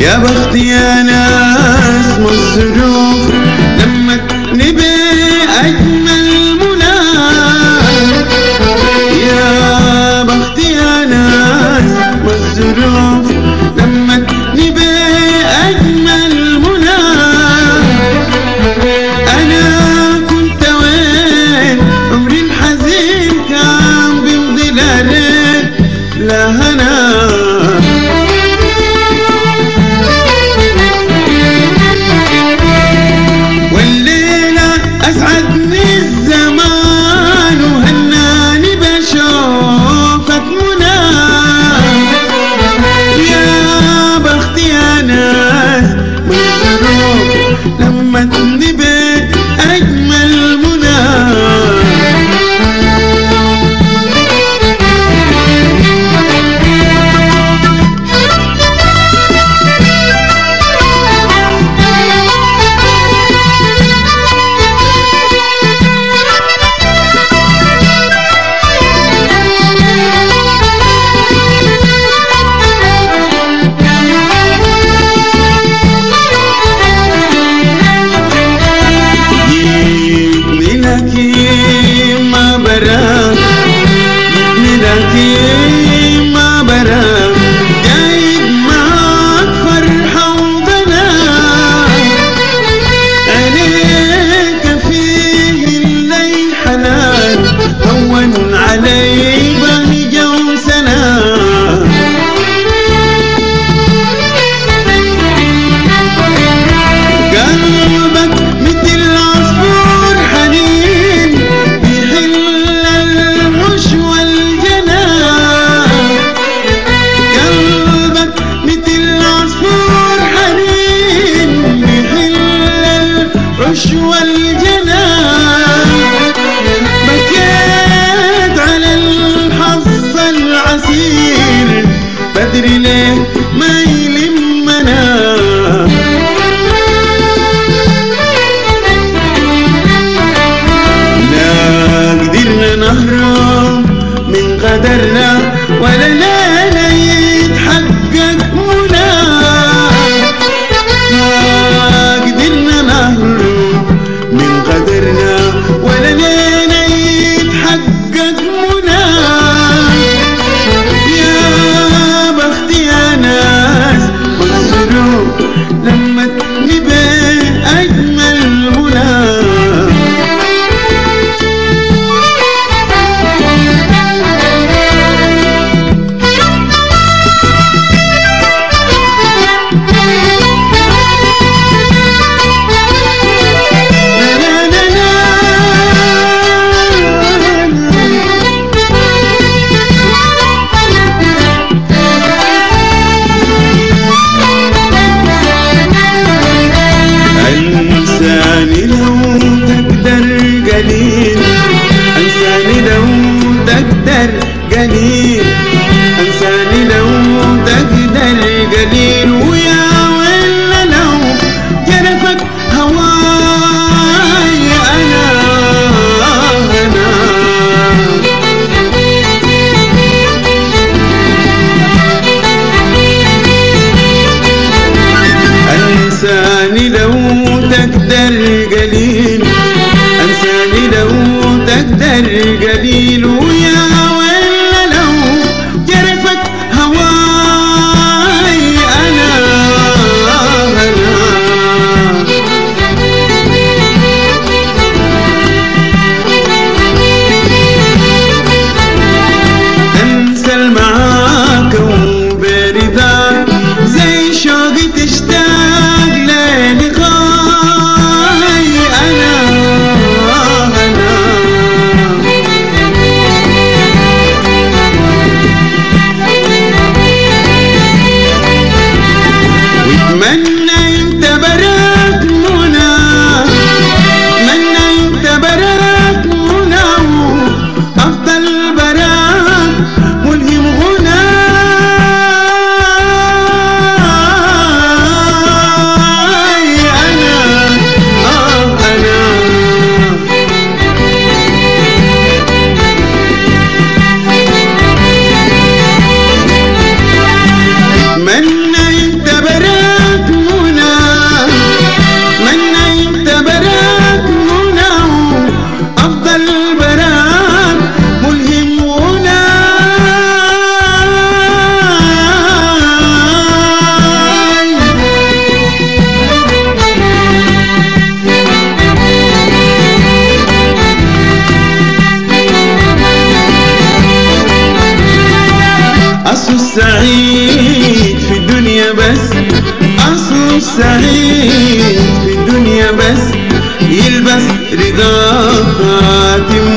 يا بختي يا ناس والظروف لما نبي أجمل منى. يا بختي يا ناس والظروف لما نبي أجمل منى. أنا كنت وين عمري الحزين كان بيمضي لا ليل لا هنا. أسعدني الزمان وهناني بشوفك منى. يا بختي يا ناس من الظروف لما نبي أجمل منى. ما برا جايب معاك فرحة وغنى. عليك فيه الليل حنان هون علي بهجة وسنة. قلبك مثل عصفور حنين بيحل الوش والجنى. قلبك مثل عصفور حنين بيحل الوش والجنى. بكيت على الحظ العسير بدري ليه ما يلمنا. لا قدرنا نهرب من قدرنا ولا ليلة يتحقق منى. ما قدرنا نهرب من قدرنا ولا ليلة يتحقق منى. يا بختي يا ناس والظروف لما نبي أجمل منى. أنساني لو تقدر قليل، أنساني لو تقدر قليل، أنساني لو تقدر قليل. ويا ويلا لو جرفك هواي أنا أنساني لو تقدر قليل، أنساني لو تقدر قليل. ويا ويلا لو جرفك هواي أنا تنسى المعاك وبرداك زي شوقي تشتاق للقاي أنا. أصل السعيد في الدنيا بس يلبس رضا خاتم